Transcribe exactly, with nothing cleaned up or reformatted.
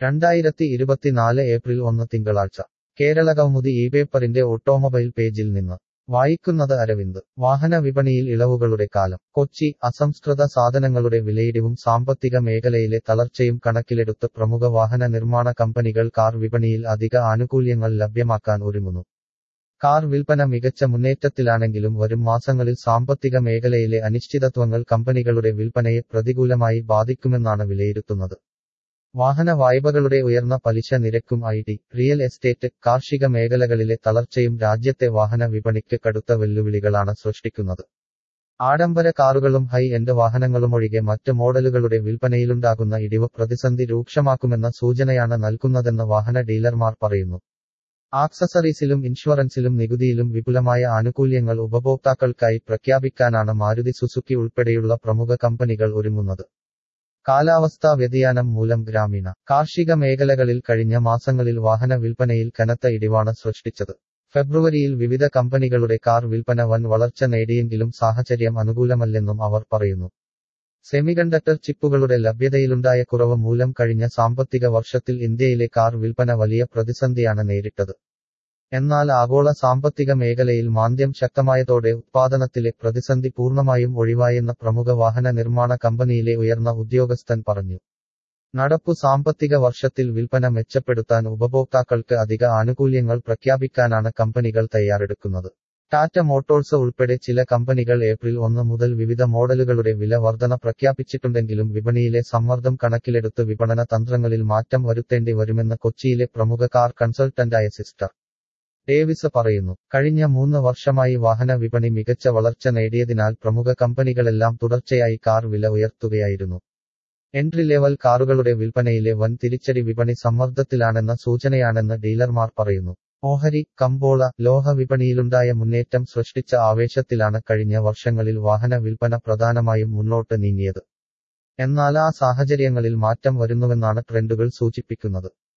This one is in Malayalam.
രണ്ടായിരത്തി ഇരുപത്തിനാല് ഏപ്രിൽ ഒന്ന് തിങ്കളാഴ്ച കേരളകൗമുദി ഈ പേപ്പറിന്റെ ഓട്ടോമൊബൈൽ പേജിൽ നിന്ന് വായിക്കുന്നത് അരവിന്ദ്. വാഹന വിപണിയിൽ ഇളവുകളുടെ കാലം. കൊച്ചി. അസംസ്കൃത സാധനങ്ങളുടെ വിലയിടിവും സാമ്പത്തിക മേഖലയിലെ തളർച്ചയും കണക്കിലെടുത്ത് പ്രമുഖ വാഹന നിർമ്മാണ കമ്പനികൾ കാർ വിപണിയിൽ അധിക ആനുകൂല്യങ്ങൾ ലഭ്യമാക്കാൻ ഒരുങ്ങുന്നു. കാർ വിൽപ്പന മികച്ച മുന്നേറ്റത്തിലാണെങ്കിലും വരും മാസങ്ങളിൽ സാമ്പത്തിക മേഖലയിലെ അനിശ്ചിതത്വങ്ങൾ കമ്പനികളുടെ വിൽപ്പനയെ പ്രതികൂലമായി ബാധിക്കുമെന്നാണ് വിലയിരുത്തുന്നത്. വാഹന വായ്പകളുടെ ഉയർന്ന പലിശ നിരക്കും ഐ ടി, റിയൽ എസ്റ്റേറ്റ്, കാർഷിക മേഖലകളിലെ തളർച്ചയും രാജ്യത്തെ വാഹന വിപണിക്ക് കടുത്ത വെല്ലുവിളികളാണ് സൃഷ്ടിക്കുന്നത്. ആഡംബര കാറുകളും ഹൈ എൻഡ് വാഹനങ്ങളുമൊഴികെ മറ്റ് മോഡലുകളുടെ വിൽപ്പനയിലുണ്ടാകുന്ന ഇടിവ് പ്രതിസന്ധി രൂക്ഷമാക്കുമെന്ന സൂചനയാണ് നൽകുന്നതെന്ന് വാഹന ഡീലർമാർ പറയുന്നു. ആക്സസറീസിലും ഇൻഷുറൻസിലും നികുതിയിലും വിപുലമായ ആനുകൂല്യങ്ങൾ ഉപഭോക്താക്കൾക്കായി പ്രഖ്യാപിക്കാനാണ് മാരുതി സുസുക്കി ഉൾപ്പെടെയുള്ള പ്രമുഖ കമ്പനികൾ ഒരുങ്ങുന്നത്. കാലാവസ്ഥാ വ്യതിയാനം മൂലം ഗ്രാമീണ, കാർഷിക മേഖലകളിൽ കഴിഞ്ഞ മാസങ്ങളിൽ വാഹന വിൽപ്പനയിൽ കനത്ത ഇടിവാണ് സൃഷ്ടിച്ചത്. ഫെബ്രുവരിയിൽ വിവിധ കമ്പനികളുടെ കാർ വിൽപ്പന വൻ വളർച്ച നേടിയെങ്കിലും സാഹചര്യം അനുകൂലമല്ലെന്നും അവർ പറയുന്നു. സെമികണ്ടക്ടർ ചിപ്പുകളുടെ ലഭ്യതയിലുണ്ടായ കുറവ് മൂലം കഴിഞ്ഞ സാമ്പത്തിക വർഷത്തിൽ ഇന്ത്യയിലെ കാർ വിൽപ്പന വലിയ പ്രതിസന്ധിയാണ് നേരിട്ടത്. എന്നാൽ ആഗോള സാമ്പത്തിക മേഖലയിൽ മാന്ദ്യം ശക്തമായതോടെ ഉത്പാദനത്തിലെ പ്രതിസന്ധി പൂർണ്ണമായും ഒഴിവായെന്ന് പ്രമുഖ വാഹന നിർമ്മാണ കമ്പനിയിലെ ഉയർന്ന ഉദ്യോഗസ്ഥൻ പറഞ്ഞു. നടപ്പു സാമ്പത്തിക വർഷത്തിൽ വിൽപ്പന മെച്ചപ്പെടുത്താൻ ഉപഭോക്താക്കൾക്ക് അധിക ആനുകൂല്യങ്ങൾ പ്രഖ്യാപിക്കാനാണ് കമ്പനികൾ തയ്യാറെടുക്കുന്നത്. ടാറ്റ മോട്ടോഴ്സ് ഉൾപ്പെടെ ചില കമ്പനികൾ ഏപ്രിൽ ഒന്ന് മുതൽ വിവിധ മോഡലുകളുടെ വില വർധന പ്രഖ്യാപിച്ചിട്ടുണ്ടെങ്കിലും വിപണിയിലെ സമ്മർദ്ദം കണക്കിലെടുത്ത് വിപണന തന്ത്രങ്ങളിൽ മാറ്റം വരുത്തേണ്ടി വരുമെന്ന് കൊച്ചിയിലെ പ്രമുഖ കാർ കൺസൾട്ടന്റായ സിസ്റ്റർ ഡേവിസ് പറയുന്നു. കഴിഞ്ഞ മൂന്ന് വർഷമായി വാഹന വിപണി മികച്ച വളർച്ച നേടിയതിനാൽ പ്രമുഖ കമ്പനികളെല്ലാം തുടർച്ചയായി കാർ വില ഉയർത്തുകയായിരുന്നു. എൻട്രി ലെവൽ കാറുകളുടെ വിൽപ്പനയിലെ വൻ തിരിച്ചടി വിപണി സമ്മർദ്ദത്തിലാണെന്ന സൂചനയാണെന്ന് ഡീലർമാർ പറയുന്നു. ഓഹരി, കമ്പോള, ലോഹ വിപണിയിലുണ്ടായ മുന്നേറ്റം സൃഷ്ടിച്ച ആവേശത്തിലാണ് കഴിഞ്ഞ വർഷങ്ങളിൽ വാഹന വിൽപ്പന പ്രധാനമായും മുന്നോട്ട് നീങ്ങിയത്. എന്നാൽ ആ സാഹചര്യങ്ങളിൽ മാറ്റം വരുന്നുവെന്നാണ് ട്രെൻഡുകൾ സൂചിപ്പിക്കുന്നത്.